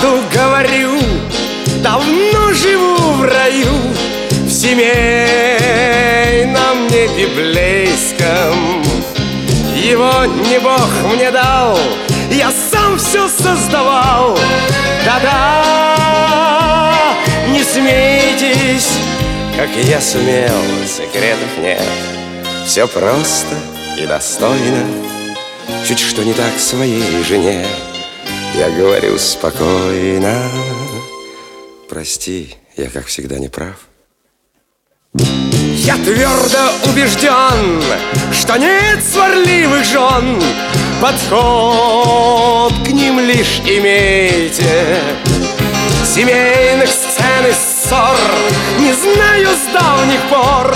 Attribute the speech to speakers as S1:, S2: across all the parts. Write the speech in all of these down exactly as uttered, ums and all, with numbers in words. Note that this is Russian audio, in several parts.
S1: правду говорю, давно живу в раю, в семейном не библейском. Его не Бог мне дал, я сам все создавал. Да-да, не смейтесь, как я сумел, секретов нет. Все просто и достойно, чуть что не так своей жене я говорю спокойно: прости, я, как всегда, не прав. Я твердо убежден, что нет сварливых жен, подход к ним лишь имейте. Семейных сцен и ссор не знаю с давних пор.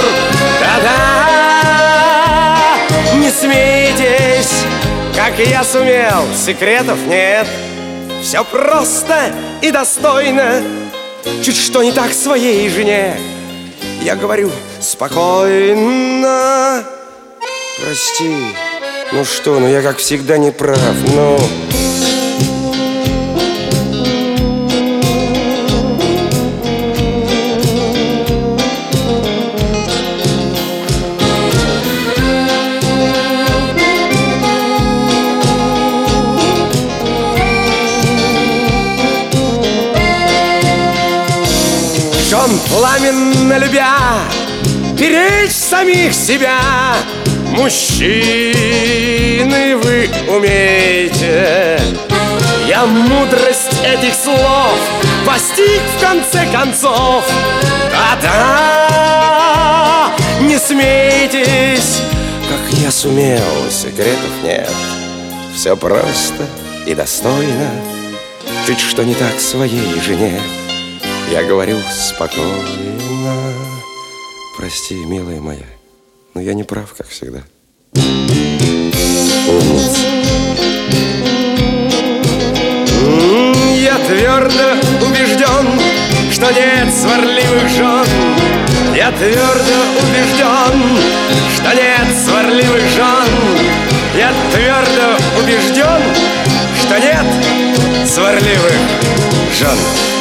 S1: Да-да, не смейтесь, как я сумел, секретов нет. Все просто и достойно, чуть что не так своей жене я говорю спокойно: прости, ну что, ну я, как всегда, не прав, ну... Жен пламенно любя, беречь самих себя, мужчины, вы умеете. Я мудрость этих слов постиг в конце концов. Да-да, не смейтесь, как я сумел, секретов нет. Все просто и достойно, чуть что не так своей жене я говорю спокойно: прости, милая моя, но я не прав, как всегда. Я твердо убежден, что нет сварливых жен. Я твердо убежден, что нет сварливых жен. Я твердо убежден, что нет сварливых жен.